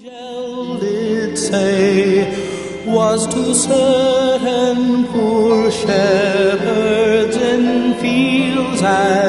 angel did say was to certain poor shepherds in fields